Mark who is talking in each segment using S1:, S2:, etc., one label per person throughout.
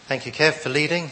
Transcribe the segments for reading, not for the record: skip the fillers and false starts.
S1: Thank you, Kev, for leading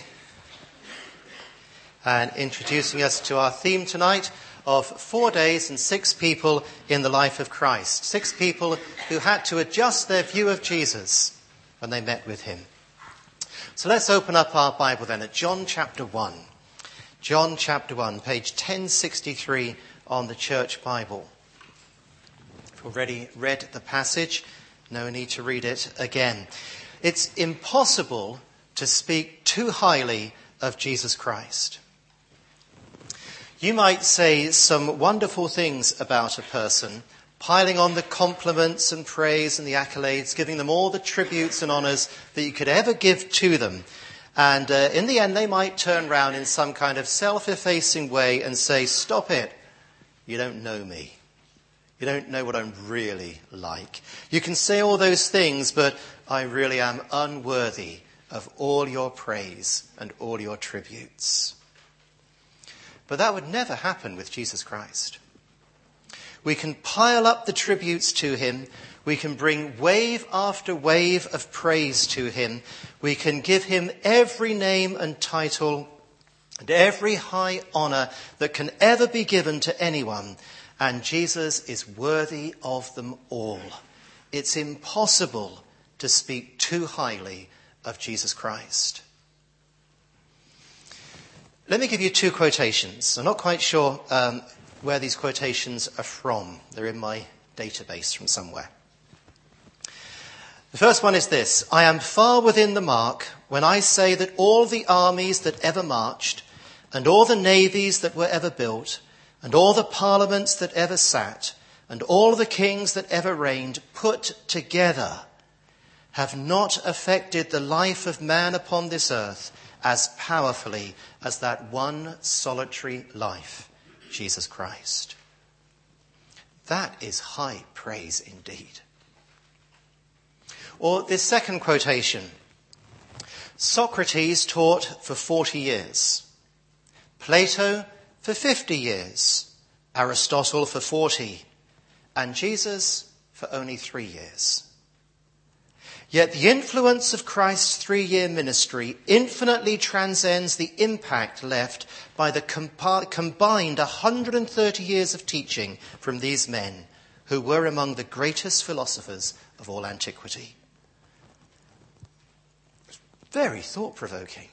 S1: and introducing us to our theme tonight of 4 days and 6 people in the life of Christ. 6 people who had to adjust their view of Jesus when they met with him. So let's open up our Bible then at John chapter 1. John chapter 1, page 1063 on the Church Bible. We've already read the passage. No need to read it again. It's impossible to speak too highly of Jesus Christ. You might say some wonderful things about a person, piling on the compliments and praise and the accolades, giving them all the tributes and honours that you could ever give to them. And in the end, they might turn round in some kind of self-effacing way and say, "Stop it. You don't know me. You don't know what I'm really like. You can say all those things, but I really am unworthy of all your praise and all your tributes." But that would never happen with Jesus Christ. We can pile up the tributes to him. We can bring wave after wave of praise to him. We can give him every name and title and every high honour that can ever be given to anyone. And Jesus is worthy of them all. It's impossible to speak too highly of Jesus Christ. Let me give you 2 quotations. I'm not quite sure where these quotations are from. They're in my database from somewhere. The first one is this: "I am far within the mark when I say that all the armies that ever marched, and all the navies that were ever built, and all the parliaments that ever sat, and all the kings that ever reigned, put together, have not affected the life of man upon this earth as powerfully as that one solitary life, Jesus Christ." That is high praise indeed. Or this second quotation: "Socrates taught for 40 years, Plato for 50 years, Aristotle for 40, and Jesus for only 3 years. Yet the influence of Christ's 3-year ministry infinitely transcends the impact left by the combined 130 years of teaching from these men, who were among the greatest philosophers of all antiquity." Very thought-provoking.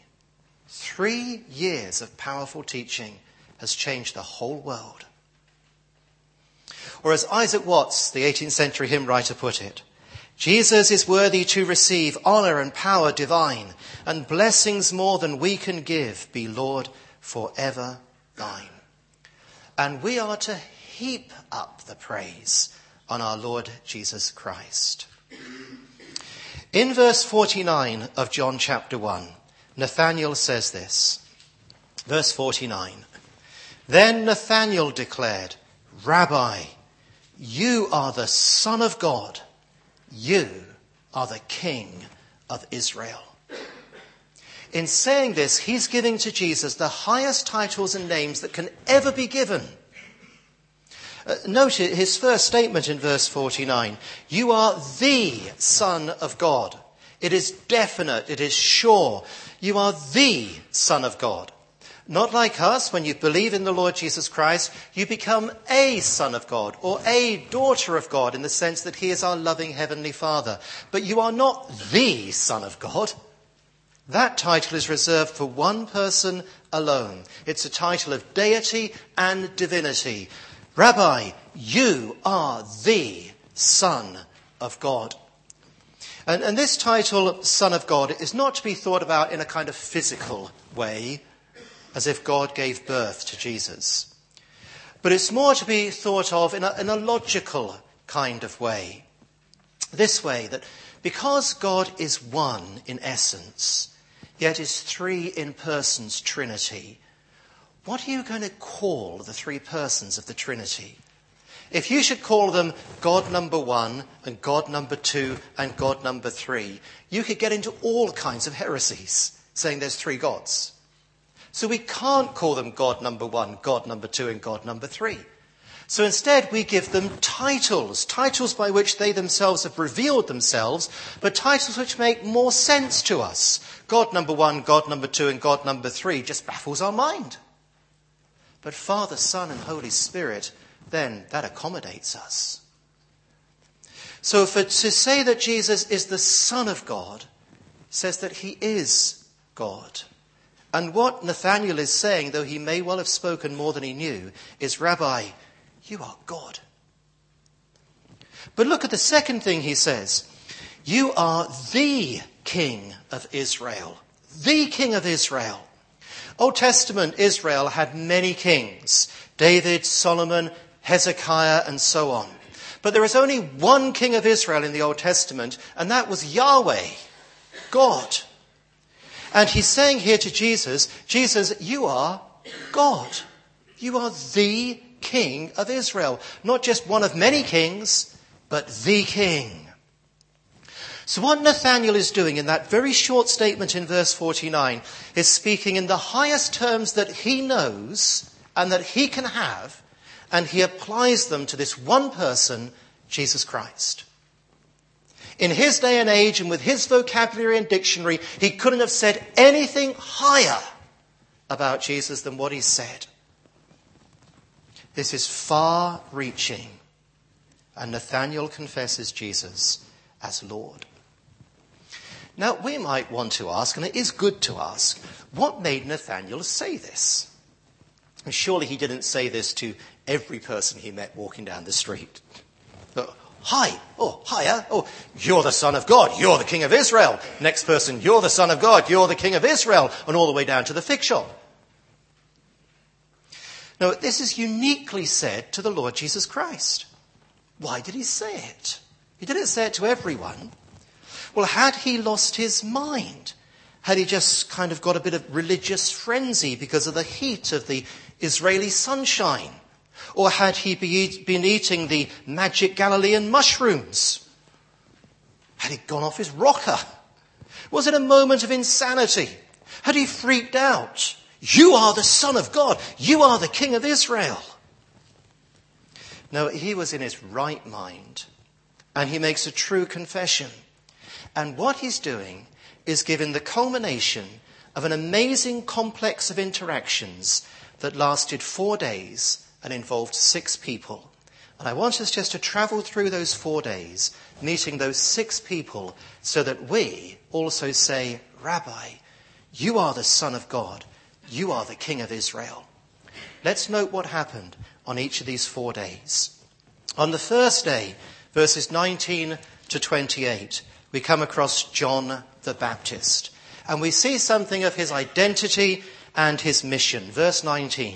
S1: 3 years of powerful teaching has changed the whole world. Or as Isaac Watts, the 18th century hymn writer, put it, "Jesus is worthy to receive honour and power divine, and blessings more than we can give be, Lord, forever thine." And we are to heap up the praise on our Lord Jesus Christ. In verse 49 of John chapter 1, Nathanael says this. Verse 49, "Then Nathanael declared, 'Rabbi, you are the Son of God. You are the King of Israel.'" In saying this, he's giving to Jesus the highest titles and names that can ever be given. Note his first statement in verse 49. You are the Son of God. It is definite. It is sure. You are the Son of God. Not like us, when you believe in the Lord Jesus Christ, you become a son of God or a daughter of God in the sense that he is our loving heavenly Father. But you are not the Son of God. That title is reserved for one person alone. It's a title of deity and divinity. Rabbi, you are the Son of God. And this title, Son of God, is not to be thought about in a kind of physical way, as if God gave birth to Jesus. But it's more to be thought of in a logical kind of way. This way, that because God is one in essence, yet is 3 in persons Trinity, what are you going to call the 3 persons of the Trinity? If you should call them God number 1 and God number 2 and God number 3, you could get into all kinds of heresies, saying there's 3 gods. So we can't call them God number 1, God number 2 and God number 3. So instead we give them titles by which they themselves have revealed themselves, but titles which make more sense to us. God number 1, God number 2, and God number 3 just baffles our mind. But Father, Son, and Holy Spirit, then that accommodates us. So to say that Jesus is the Son of God says that he is God. And what Nathanael is saying, though he may well have spoken more than he knew, is, Rabbi, you are God. But look at the second thing he says. You are the King of Israel. The King of Israel. Old Testament Israel had many kings. David, Solomon, Hezekiah, and so on. But there is only one King of Israel in the Old Testament, and that was Yahweh, God. And he's saying here to Jesus, Jesus, you are God. You are the King of Israel. Not just one of many kings, but the King. So what Nathanael is doing in that very short statement in verse 49 is speaking in the highest terms that he knows and that he can have, and he applies them to this one person, Jesus Christ. In his day and age and with his vocabulary and dictionary, he couldn't have said anything higher about Jesus than what he said. This is far-reaching, and Nathanael confesses Jesus as Lord. Now, we might want to ask, and it is good to ask, what made Nathanael say this? And surely he didn't say this to every person he met walking down the street. Hi, oh, hiya, oh, you're the Son of God, you're the King of Israel. Next person, you're the Son of God, you're the King of Israel, and all the way down to the fig shop. No, this is uniquely said to the Lord Jesus Christ. Why did he say it? He didn't say it to everyone. Well, had he lost his mind? Had he just kind of got a bit of religious frenzy because of the heat of the Israeli sunshine? Or had he been eating the magic Galilean mushrooms? Had he gone off his rocker? Was it a moment of insanity? Had he freaked out? You are the Son of God. You are the King of Israel. No, he was in his right mind. And he makes a true confession. And what he's doing is giving the culmination of an amazing complex of interactions that lasted 4 days and involved 6 people. And I want us just to travel through those 4 days, meeting those 6 people, so that we also say, Rabbi, you are the Son of God. You are the King of Israel. Let's note what happened on each of these 4 days. On the first day, verses 19 to 28, we come across John the Baptist. And we see something of his identity and his mission. Verse 19.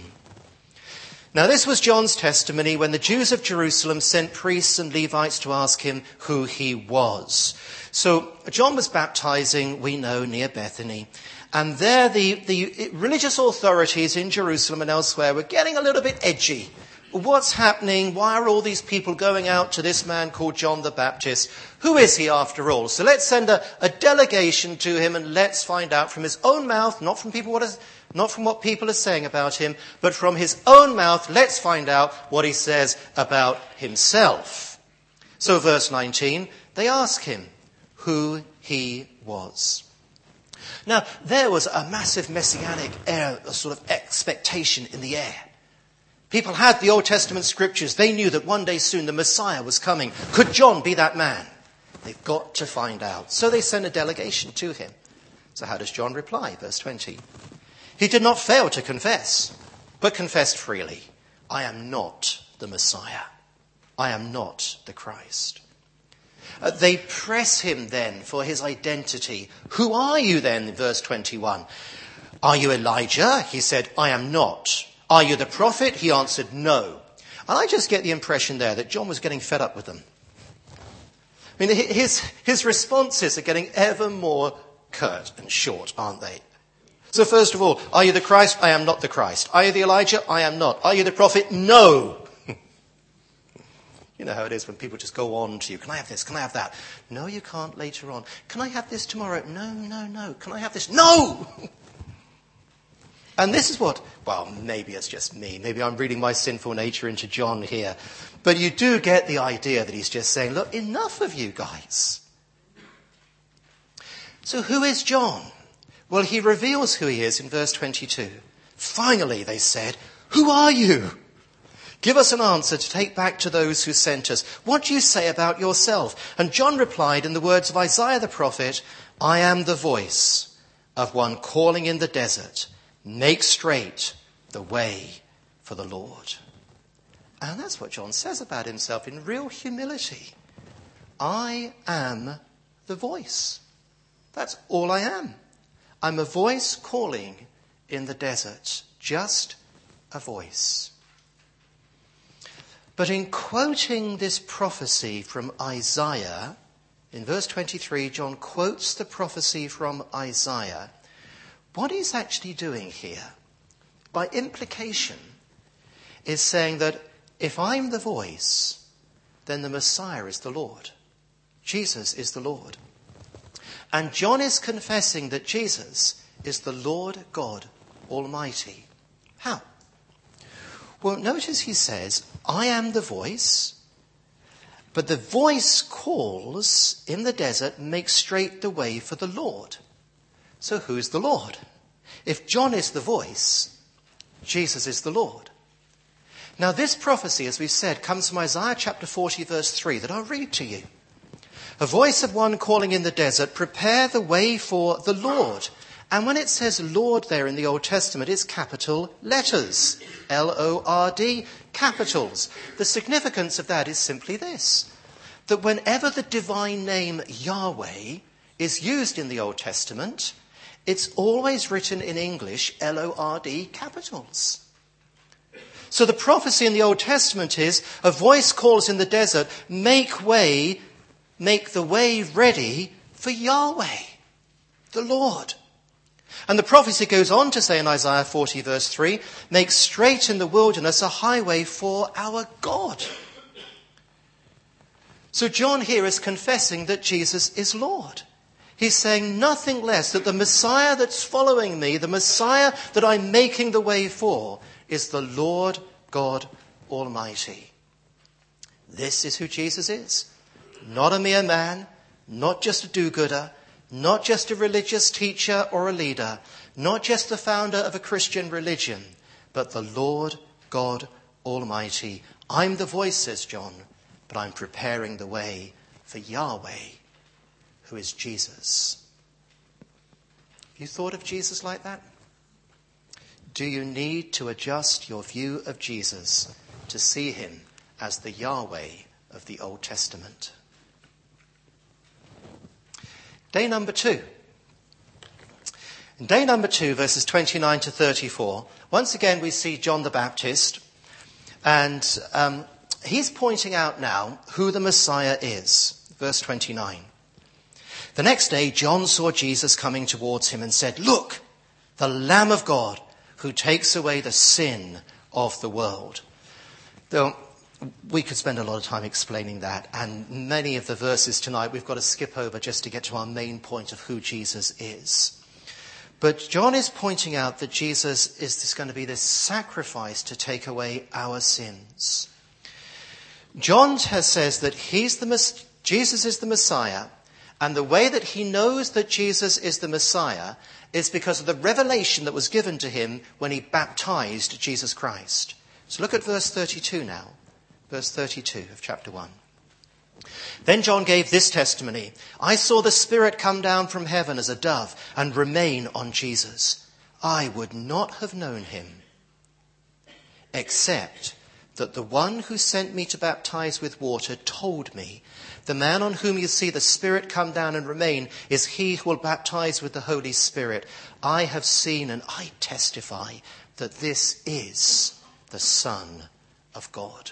S1: Now this was John's testimony when the Jews of Jerusalem sent priests and Levites to ask him who he was. So John was baptizing, we know, near Bethany. And there the religious authorities in Jerusalem and elsewhere were getting a little bit edgy. What's happening? Why are all these people going out to this man called John the Baptist? Who is he after all? So let's send a delegation to him and let's find out from his own mouth, not from what people are saying about him, but from his own mouth, let's find out what he says about himself. So verse 19, they ask him who he was. Now, there was a massive messianic air, a sort of expectation in the air. People had the Old Testament scriptures. They knew that one day soon the Messiah was coming. Could John be that man? They've got to find out. So they sent a delegation to him. So how does John reply? Verse 20. He did not fail to confess, but confessed freely, I am not the Messiah. I am not the Christ. They press him then for his identity. Who are you then? Verse 21. Are you Elijah? He said, I am not. Are you the prophet? He answered, no. And I just get the impression there that John was getting fed up with them. I mean, his responses are getting ever more curt and short, aren't they? So first of all, are you the Christ? I am not the Christ. Are you the Elijah? I am not. Are you the prophet? No. You know how it is when people just go on to you. Can I have this? Can I have that? No, you can't later on. Can I have this tomorrow? No. Can I have this? No! And this is what, well, maybe it's just me. Maybe I'm reading my sinful nature into John here. But you do get the idea that he's just saying, look, enough of you guys. So who is John? Well, he reveals who he is in verse 22. Finally, they said, who are you? Give us an answer to take back to those who sent us. What do you say about yourself? And John replied in the words of Isaiah the prophet, I am the voice of one calling in the desert, make straight the way for the Lord. And that's what John says about himself in real humility. I am the voice. That's all I am. I'm a voice calling in the desert, just a voice. But in quoting this prophecy from Isaiah, in verse 23, John quotes the prophecy from Isaiah. What he's actually doing here, by implication, is saying that if I'm the voice, then the Messiah is the Lord. Jesus is the Lord. And John is confessing that Jesus is the Lord God Almighty. How? Well, notice he says, I am the voice, but the voice calls in the desert, make straight the way for the Lord. So who's the Lord? If John is the voice, Jesus is the Lord. Now this prophecy, as we've said, comes from Isaiah chapter 40 verse 3 that I'll read to you. A voice of one calling in the desert, prepare the way for the Lord. And when it says Lord there in the Old Testament, it's capital letters. L-O-R-D, capitals. The significance of that is simply this, that whenever the divine name Yahweh is used in the Old Testament, it's always written in English, L-O-R-D, capitals. So the prophecy in the Old Testament is, a voice calls in the desert, make the way ready for Yahweh, the Lord. And the prophecy goes on to say in Isaiah 40 verse 3, make straight in the wilderness a highway for our God. So John here is confessing that Jesus is Lord. He's saying nothing less, that the Messiah that's following me, the Messiah that I'm making the way for, is the Lord God Almighty. This is who Jesus is. Not a mere man, not just a do-gooder, not just a religious teacher or a leader, not just the founder of a Christian religion, but the Lord God Almighty. I'm the voice, says John, but I'm preparing the way for Yahweh, who is Jesus. Have you thought of Jesus like that? Do you need to adjust your view of Jesus to see him as the Yahweh of the Old Testament? Day number 2. In day number 2, verses 29 to 34, once again we see John the Baptist, and he's pointing out now who the Messiah is. Verse 29. The next day, John saw Jesus coming towards him and said, look, the Lamb of God who takes away the sin of the world. Though we could spend a lot of time explaining that, and many of the verses tonight we've got to skip over just to get to our main point of who Jesus is. But John is pointing out that Jesus is going to be this sacrifice to take away our sins. John says that Jesus is the Messiah, and the way that he knows that Jesus is the Messiah is because of the revelation that was given to him when he baptized Jesus Christ. So look at verse 32 now. Verse 32 of chapter 1. Then John gave this testimony. I saw the Spirit come down from heaven as a dove and remain on Jesus. I would not have known him, except that the one who sent me to baptize with water told me, the man on whom you see the Spirit come down and remain is he who will baptize with the Holy Spirit. I have seen and I testify that this is the Son of God.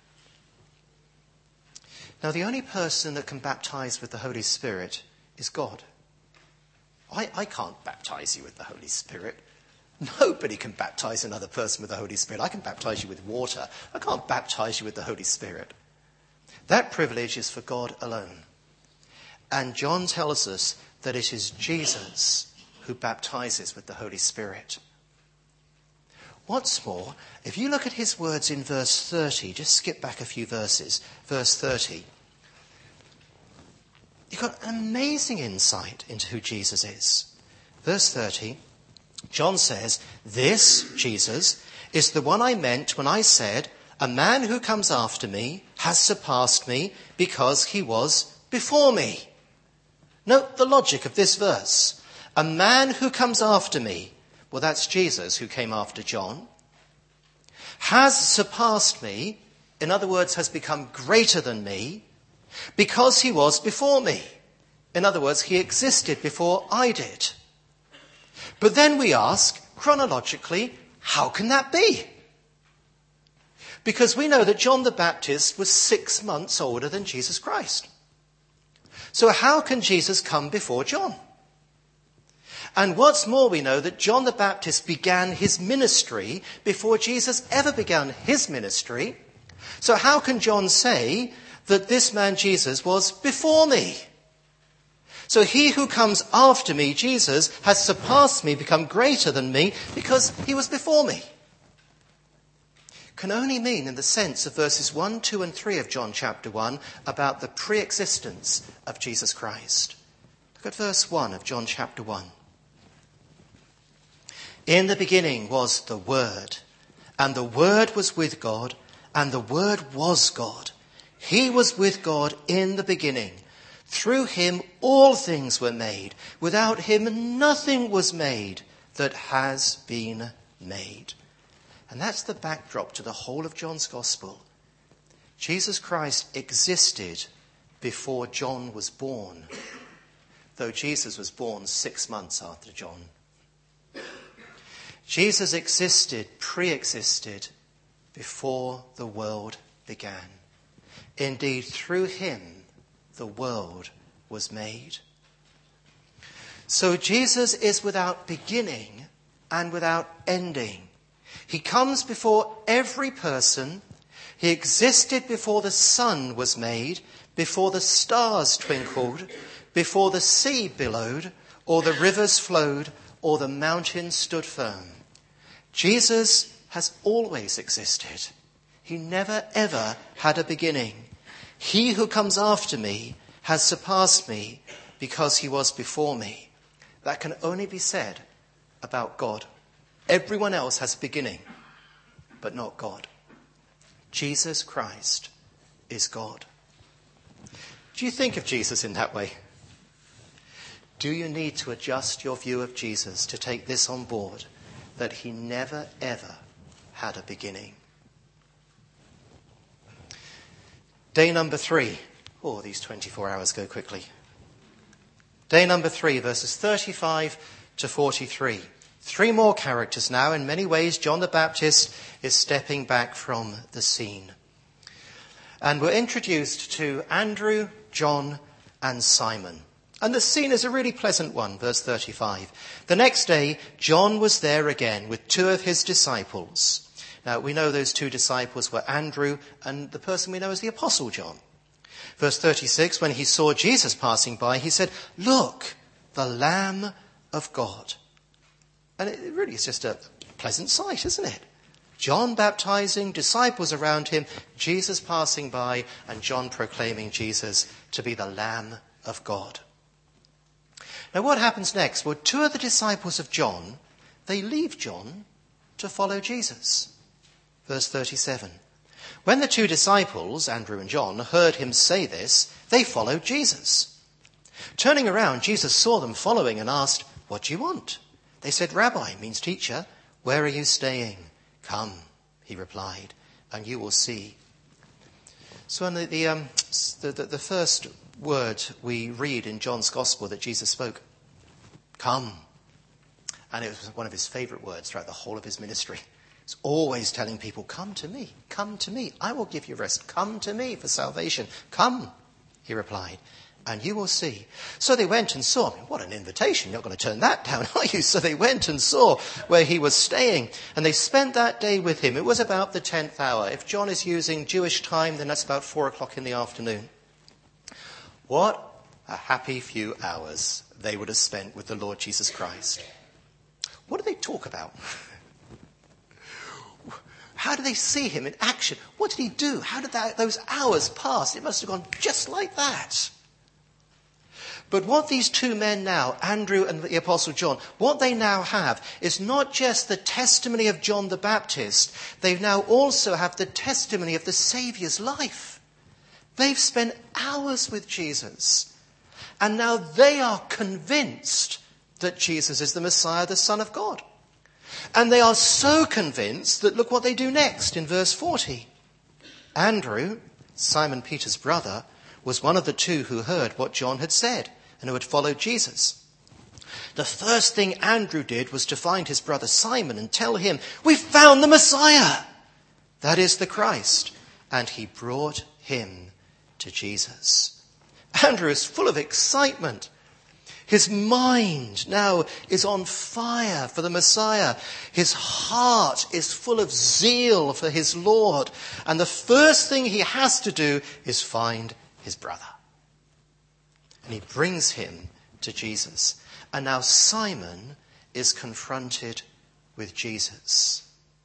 S1: Now, the only person that can baptize with the Holy Spirit is God. I can't baptize you with the Holy Spirit. Nobody can baptize another person with the Holy Spirit. I can baptize you with water. I can't baptize you with the Holy Spirit. That privilege is for God alone. And John tells us that it is Jesus who baptizes with the Holy Spirit. What's more, if you look at his words in verse 30, just skip back a few verses, verse 30, you've got an amazing insight into who Jesus is. Verse 30, John says, "This, Jesus, is the one I meant when I said, 'A man who comes after me has surpassed me because he was before me.'" Note the logic of this verse. A man who comes after me, well, that's Jesus who came after John, has surpassed me, in other words, has become greater than me, because he was before me. In other words, he existed before I did. But then we ask, chronologically, how can that be? Because we know that John the Baptist was 6 months older than Jesus Christ. So how can Jesus come before John? And what's more, we know that John the Baptist began his ministry before Jesus ever began his ministry. So how can John say that this man Jesus was before me? So he who comes after me, Jesus, has surpassed me, become greater than me, because he was before me. Can only mean in the sense of verses 1, 2 and 3 of John chapter 1 about the pre-existence of Jesus Christ. Look at verse 1 of John chapter 1. "In the beginning was the Word, and the Word was with God, and the Word was God. He was with God in the beginning. Through him all things were made. Without him nothing was made that has been made." And that's the backdrop to the whole of John's Gospel. Jesus Christ existed before John was born, though Jesus was born 6 months after John. Jesus existed, pre-existed, before the world began. Indeed, through him, the world was made. So Jesus is without beginning and without ending. He comes before every person. He existed before the sun was made, before the stars twinkled, before the sea billowed, or the rivers flowed, or the mountains stood firm. Jesus has always existed. He never ever had a beginning. He who comes after me has surpassed me because he was before me. That can only be said about God. Everyone else has a beginning, but not God. Jesus Christ is God. Do you think of Jesus in that way? Do you need to adjust your view of Jesus to take this on board, that he never ever had a beginning? Day number 3. Oh, these 24 hours go quickly. Day number 3, verses 35 to 43. 3 more characters now. In many ways, John the Baptist is stepping back from the scene. And we're introduced to Andrew, John, and Simon. And the scene is a really pleasant one, verse 35. "The next day, John was there again with 2 of his disciples." Now, we know those 2 disciples were Andrew and the person we know as the Apostle John. Verse 36, "When he saw Jesus passing by, he said, 'Look, the Lamb of God.'" And it really is just a pleasant sight, isn't it? John baptizing, disciples around him, Jesus passing by, and John proclaiming Jesus to be the Lamb of God. Now what happens next? Well, 2 of the disciples of John, they leave John to follow Jesus. Verse 37. "When the 2 disciples, Andrew and John, heard him say this, they followed Jesus. Turning around, Jesus saw them following and asked, 'What do you want?' They said, 'Rabbi,' means teacher, 'where are you staying?' 'Come,' he replied, 'and you will see.'" So in the first word we read in John's Gospel that Jesus spoke, "Come." And it was one of his favourite words throughout the whole of his ministry. He's always telling people, "Come to me, come to me. I will give you rest. Come to me for salvation. Come," he replied, "and you will see." So they went and saw. I mean, what an invitation. You're not going to turn that down, are you? So they went and saw where he was staying. And they spent that day with him. It was about the 10th hour. If John is using Jewish time, then that's about 4 o'clock in the afternoon. What a happy few hours they would have spent with the Lord Jesus Christ. What did they talk about? How did they see him in action? What did he do? How did those hours pass? It must have gone just like that. But what these two men now, Andrew and the Apostle John, what they now have is not just the testimony of John the Baptist, they now also have the testimony of the Saviour's life. They've spent hours with Jesus, and now they are convinced that Jesus is the Messiah, the Son of God. And they are so convinced that look what they do next in verse 40. Andrew, Simon Peter's brother, was one of the two who heard what John had said and who had followed Jesus. The first thing Andrew did was to find his brother Simon and tell him, "We've found the Messiah, that is the Christ." And he brought him to Jesus. Andrew is full of excitement. His mind now is on fire for the Messiah. His heart is full of zeal for his Lord. And the first thing he has to do is find his brother. And he brings him to Jesus. And now Simon is confronted with Jesus.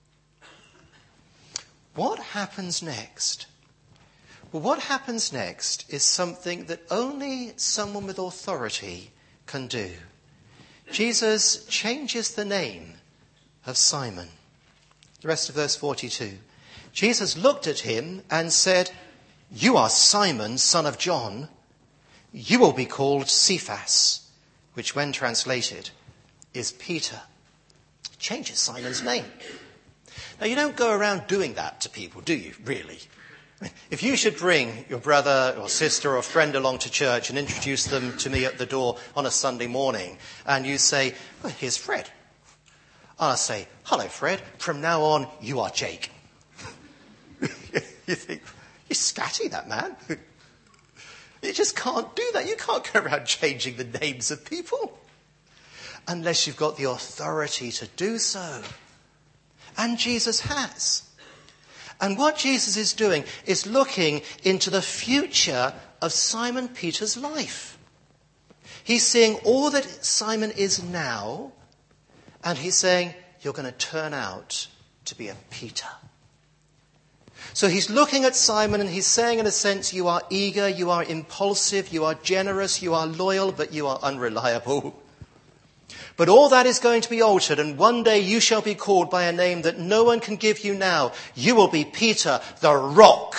S1: What happens next? Well, what happens next is something that only someone with authority can do. Jesus changes the name of Simon. The rest of verse 42. Jesus looked at him and said, "You are Simon, son of John. You will be called Cephas," which when translated is Peter. Changes Simon's name. Now you don't go around doing that to people, do you, really? If you should bring your brother or sister or friend along to church and introduce them to me at the door on a Sunday morning, and you say, "Well, here's Fred." I'll say, "Hello, Fred. From now on, you are Jake." You think, he's scatty, that man. You just can't do that. You can't go around changing the names of people unless you've got the authority to do so. And Jesus has. And what Jesus is doing is looking into the future of Simon Peter's life. He's seeing all that Simon is now, and he's saying, "You're going to turn out to be a Peter." So he's looking at Simon and he's saying, in a sense, "You are eager, you are impulsive, you are generous, you are loyal, but you are unreliable. But all that is going to be altered, and one day you shall be called by a name that no one can give you now. You will be Peter, the rock."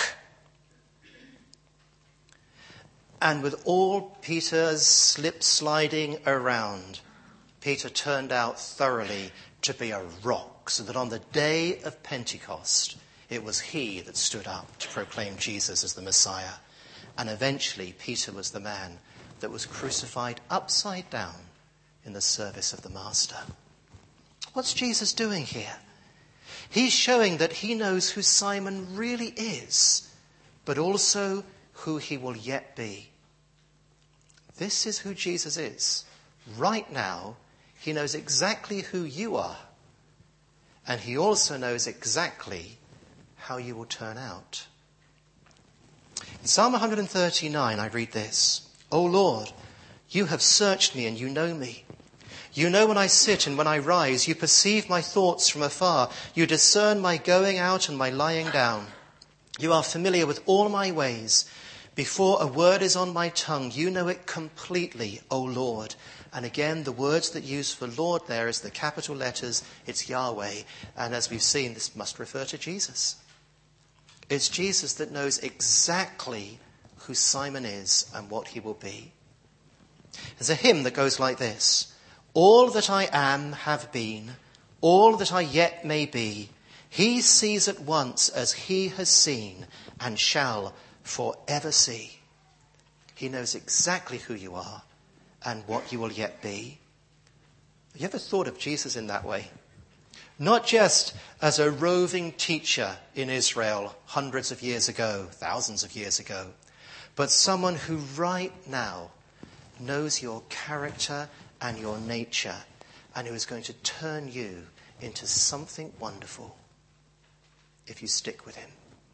S1: And with all Peter's slip-sliding around, Peter turned out thoroughly to be a rock, so that on the day of Pentecost, it was he that stood up to proclaim Jesus as the Messiah. And eventually, Peter was the man that was crucified upside down in the service of the Master. What's Jesus doing here? He's showing that he knows who Simon really is, but also who he will yet be. This is who Jesus is. Right now, he knows exactly who you are, and he also knows exactly how you will turn out. In Psalm 139, I read this: "O Lord, you have searched me and you know me. You know when I sit and when I rise. You perceive my thoughts from afar. You discern my going out and my lying down. You are familiar with all my ways. Before a word is on my tongue, you know it completely, O Lord." And again, the words that use for Lord there is the capital letters. It's Yahweh. And as we've seen, this must refer to Jesus. It's Jesus that knows exactly who Simon is and what he will be. There's a hymn that goes like this: "All that I am, have been, all that I yet may be, he sees at once as he has seen and shall forever see." He knows exactly who you are and what you will yet be. Have you ever thought of Jesus in that way? Not just as a roving teacher in Israel hundreds of years ago, thousands of years ago, but someone who right now knows your character and your nature, and who is going to turn you into something wonderful if you stick with him.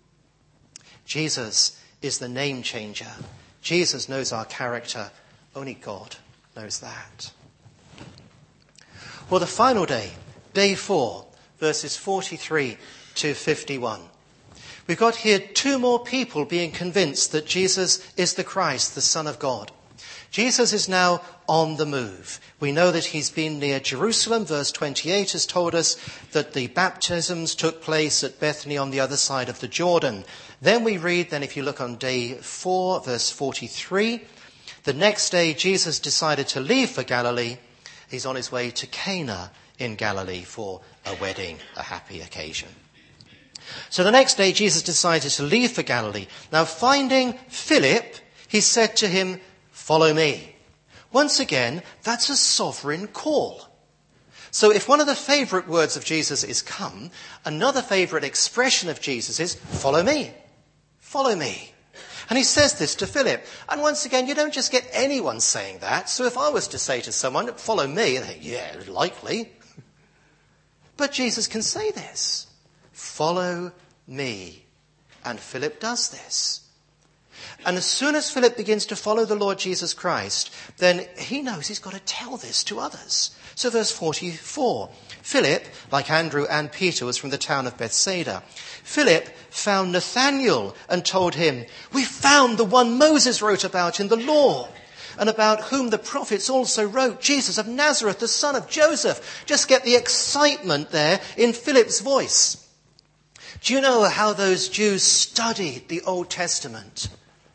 S1: Jesus is the name changer. Jesus knows our character. Only God knows that. Well, the final day, day 4, verses 43 to 51. We've got here two more people being convinced that Jesus is the Christ, the Son of God. Jesus is now on the move. We know that he's been near Jerusalem. Verse 28 has told us that the baptisms took place at Bethany on the other side of the Jordan. Then we read, if you look on day 4, verse 43, the next day Jesus decided to leave for Galilee. He's on his way to Cana in Galilee for a wedding, a happy occasion. So the next day Jesus decided to leave for Galilee. Now finding Philip, he said to him, "Follow me." Once again, that's a sovereign call. So if one of the favourite words of Jesus is come, another favourite expression of Jesus is follow me. Follow me. And he says this to Philip. And once again, you don't just get anyone saying that. So if I was to say to someone, follow me, they think, yeah, likely. But Jesus can say this. Follow me. And Philip does this. And as soon as Philip begins to follow the Lord Jesus Christ, then he knows he's got to tell this to others. So verse 44, Philip, like Andrew and Peter, was from the town of Bethsaida. Philip found Nathanael and told him, "We found the one Moses wrote about in the law, and about whom the prophets also wrote, Jesus of Nazareth, the son of Joseph." Just get the excitement there in Philip's voice. Do you know how those Jews studied the Old Testament?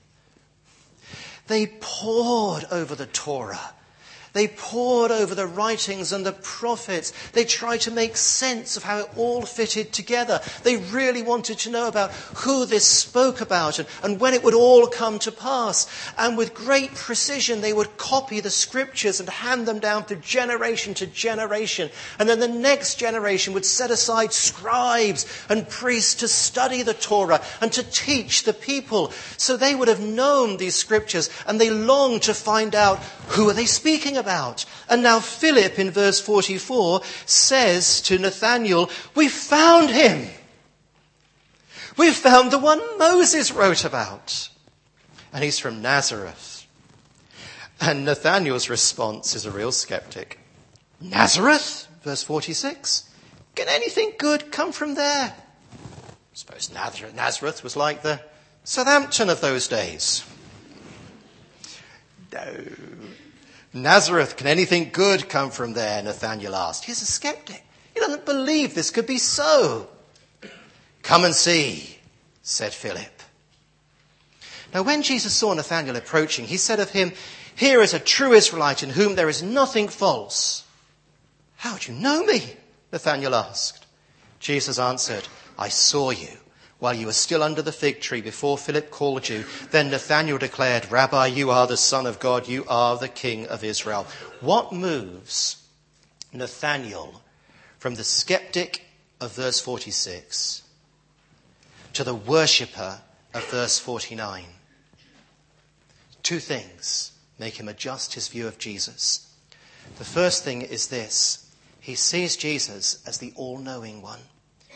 S1: They pored over the Torah. They pored over the writings and the prophets. They tried to make sense of how it all fitted together. They really wanted to know about who this spoke about and when it would all come to pass. And with great precision, they would copy the scriptures and hand them down through generation to generation. And then the next generation would set aside scribes and priests to study the Torah and to teach the people. So they would have known these scriptures, and they longed to find out, who are they speaking about? And now Philip in verse 44 says to Nathanael, "We found him. We found the one Moses wrote about. And he's from Nazareth." And Nathanael's response is a real skeptic. Nazareth? Verse 46. Can anything good come from there? I suppose Nazareth was like the Southampton of those days. No. Nazareth, can anything good come from there? Nathanael asked. He's a skeptic. He doesn't believe this could be so. "Come and see," said Philip. Now when Jesus saw Nathanael approaching, he said of him, "Here is a true Israelite in whom there is nothing false." "How do you know me?" Nathanael asked. Jesus answered, "I saw you while you were still under the fig tree before Philip called you." Then Nathanael declared, "Rabbi, you are the Son of God. You are the King of Israel." What moves Nathanael from the skeptic of verse 46 to the worshipper of verse 49? Two things make him adjust his view of Jesus. The first thing is this. He sees Jesus as the all-knowing one.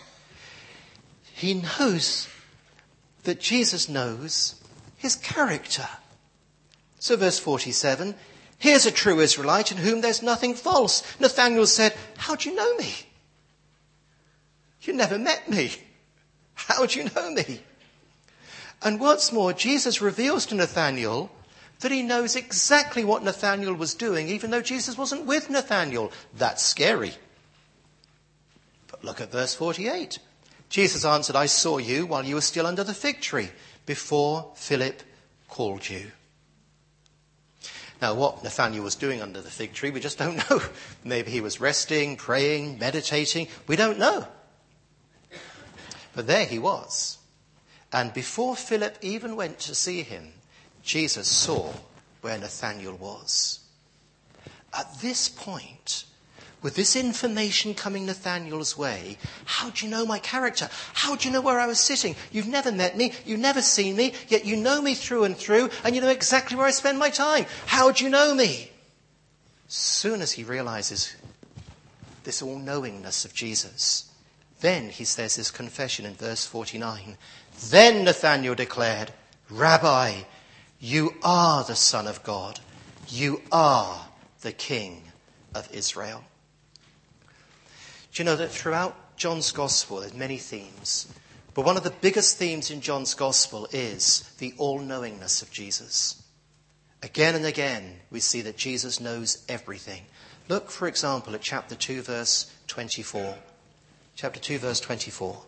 S1: He knows that Jesus knows his character. So verse 47, "Here's a true Israelite in whom there's nothing false." Nathanael said, "How do you know me? You never met me. How do you know me?" And what's more, Jesus reveals to Nathanael that he knows exactly what Nathanael was doing, even though Jesus wasn't with Nathanael. That's scary. But look at verse 48. Jesus answered, "I saw you while you were still under the fig tree, before Philip called you." Now, what Nathanael was doing under the fig tree, we just don't know. Maybe he was resting, praying, meditating. We don't know. But there he was. And before Philip even went to see him, Jesus saw where Nathanael was. At this point, with this information coming Nathanael's way, how do you know my character? How do you know where I was sitting? You've never met me, you've never seen me, yet you know me through and through, and you know exactly where I spend my time. How do you know me? As soon as he realizes this all-knowingness of Jesus, then he says his confession in verse 49. Then Nathanael declared, "Rabbi, you are the Son of God. You are the King of Israel." Do you know that throughout John's Gospel, there's many themes, but one of the biggest themes in John's Gospel is the all-knowingness of Jesus. Again and again, we see that Jesus knows everything. Look, for example, at chapter 2, verse 24. Chapter 2, verse 24.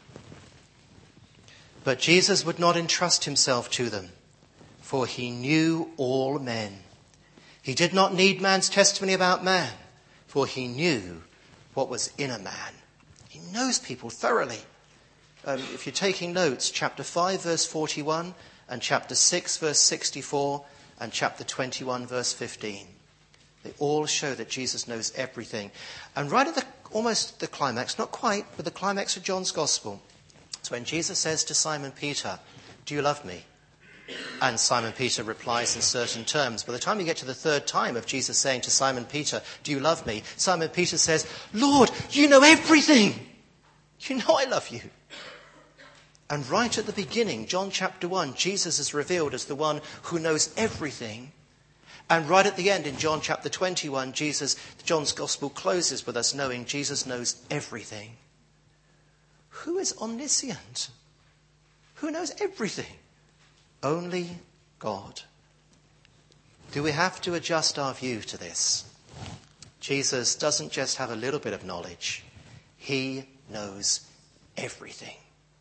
S1: But Jesus would not entrust himself to them, for he knew all men. He did not need man's testimony about man, for he knew what was in a man. He knows people thoroughly. If you're taking notes, chapter 5, verse 41, and chapter 6, verse 64, and chapter 21, verse 15. They all show that Jesus knows everything. And right at almost the climax, not quite, but the climax of John's Gospel, it's when Jesus says to Simon Peter, "Do you love me?" And Simon Peter replies in certain terms. By the time you get to the third time of Jesus saying to Simon Peter, "Do you love me?" Simon Peter says, "Lord, you know everything. You know I love you." And right at the beginning, John chapter 1, Jesus is revealed as the one who knows everything. And right at the end, in John chapter 21, John's Gospel closes with us knowing Jesus knows everything. Who is omniscient? Who knows everything? Only God. Do we have to adjust our view to this? Jesus doesn't just have a little bit of knowledge. He knows everything.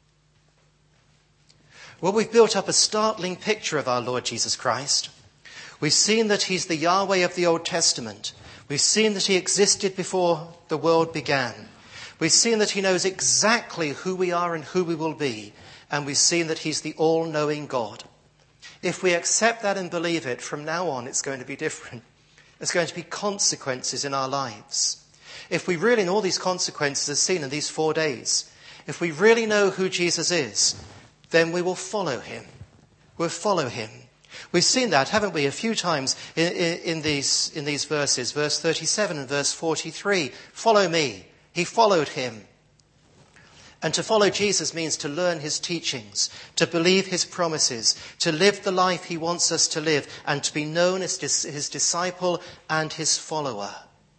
S1: Well, we've built up a startling picture of our Lord Jesus Christ. We've seen that he's the Yahweh of the Old Testament. We've seen that he existed before the world began. We've seen that he knows exactly who we are and who we will be. And we've seen that he's the all-knowing God. If we accept that and believe it, from now on it's going to be different. There's going to be consequences in our lives. If we really, and all these consequences are seen in these 4 days, if we really know who Jesus is, then we will follow him. We'll follow him. We've seen that, haven't we, a few times in these verses, verse 37 and verse 43. Follow me. He followed him. And to follow Jesus means to learn his teachings, to believe his promises, to live the life he wants us to live, and to be known as his disciple and his follower.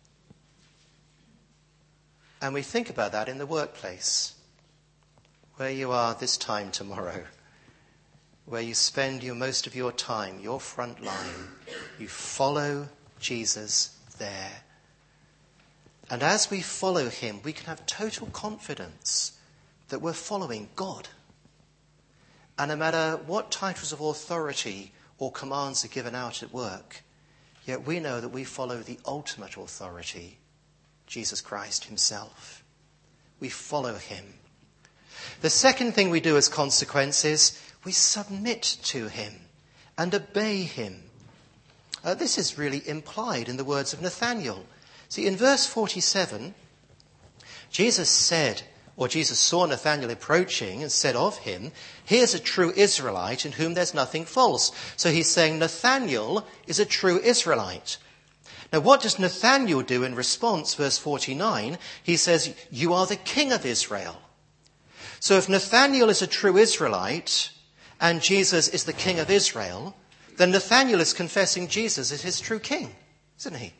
S1: And we think about that in the workplace, where you are this time tomorrow, where you spend most of your time, your front line. You follow Jesus there. And as we follow him, we can have total confidence that we're following God. And no matter what titles of authority or commands are given out at work, yet we know that we follow the ultimate authority, Jesus Christ himself. We follow him. The second thing we do as consequence is we submit to him and obey him. This is really implied in the words of Nathanael. See, in verse 47, Jesus saw Nathanael approaching and said of him, "Here's a true Israelite in whom there's nothing false." So he's saying Nathanael is a true Israelite. Now, what does Nathanael do in response? Verse 49, he says, "You are the king of Israel." So if Nathanael is a true Israelite and Jesus is the king of Israel, then Nathanael is confessing Jesus as his true king, isn't he?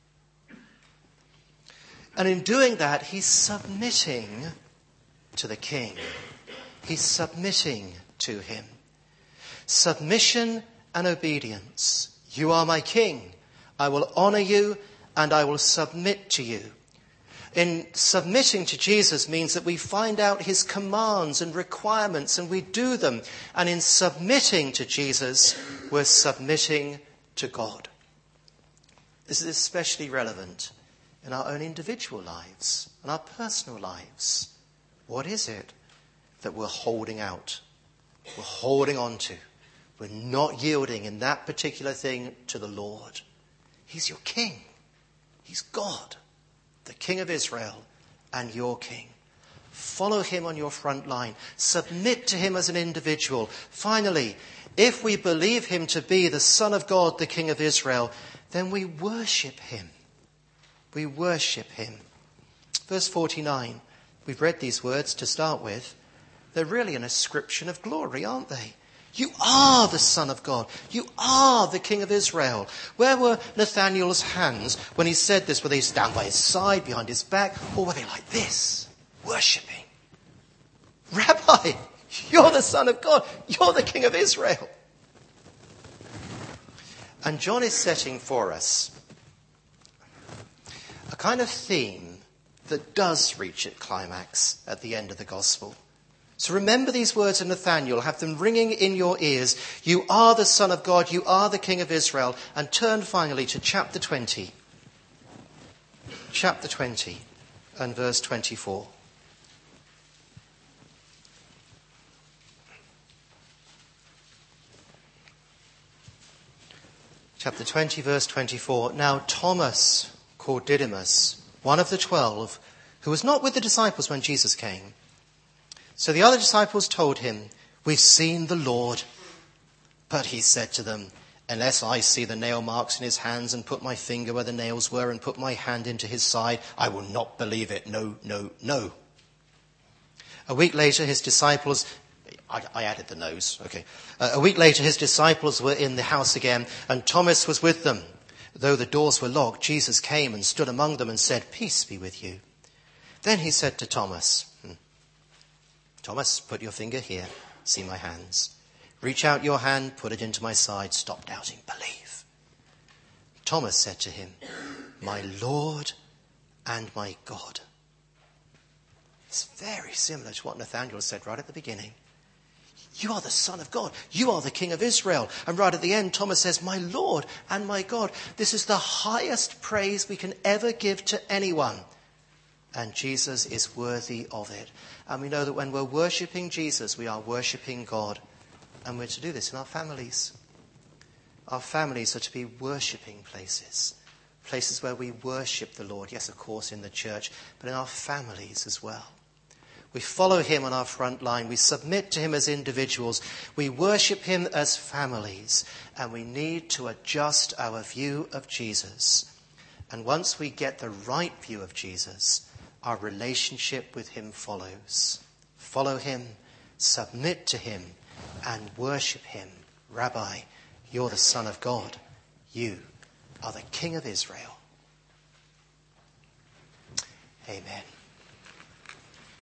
S1: And in doing that, he's submitting to the king. He's submitting to him. Submission and obedience. You are my king. I will honor you and I will submit to you. In submitting to Jesus means that we find out his commands and requirements and we do them. And in submitting to Jesus, we're submitting to God. This is especially relevant in our own individual lives and our personal lives. What is it that we're holding out? We're holding on to. We're not yielding in that particular thing to the Lord. He's your king. He's God, the King of Israel and your king. Follow him on your front line. Submit to him as an individual. Finally, if we believe him to be the Son of God, the King of Israel, then we worship him. We worship him. Verse 49, we've read these words to start with. They're really an ascription of glory, aren't they? You are the Son of God. You are the King of Israel. Where were Nathanael's hands when he said this? Were they down by his side, behind his back, or were they like this? worshipping. Rabbi, you're the Son of God. You're the King of Israel. And John is setting for us a kind of theme that does reach its climax at the end of the gospel. So remember these words of Nathanael, have them ringing in your ears. You are the Son of God, you are the King of Israel. And turn finally to chapter 20. Chapter 20 and verse 24. Chapter 20, verse 24. Now Thomas, called Didymus, one of the 12, who was not with the disciples when Jesus came. So the other disciples told him, we've seen the Lord. But he said to them, unless I see the nail marks in his hands and put my finger where the nails were and put my hand into his side, I will not believe it. No, no, no. A week later, his disciples... I added the nose, okay. A week later, his disciples were in the house again, and Thomas was with them. Though the doors were locked, Jesus came and stood among them and said, peace be with you. Then he said to Thomas, Thomas, put your finger here, see my hands. Reach out your hand, put it into my side, stop doubting, believe. Thomas said to him, my Lord and my God. It's very similar to what Nathanael said right at the beginning. You are the Son of God. You are the King of Israel. And right at the end, Thomas says, my Lord and my God. This is the highest praise we can ever give to anyone. And Jesus is worthy of it. And we know that when we're worshipping Jesus, we are worshipping God. And we're to do this in our families. Our families are to be worshipping places. Places where we worship the Lord. Yes, of course, in the church, but in our families as well. We follow him on our front line. We submit to him as individuals. We worship him as families. And we need to adjust our view of Jesus. And once we get the right view of Jesus, our relationship with him follows. Follow him, submit to him, and worship him. Rabbi, you're the Son of God. You are the King of Israel. Amen.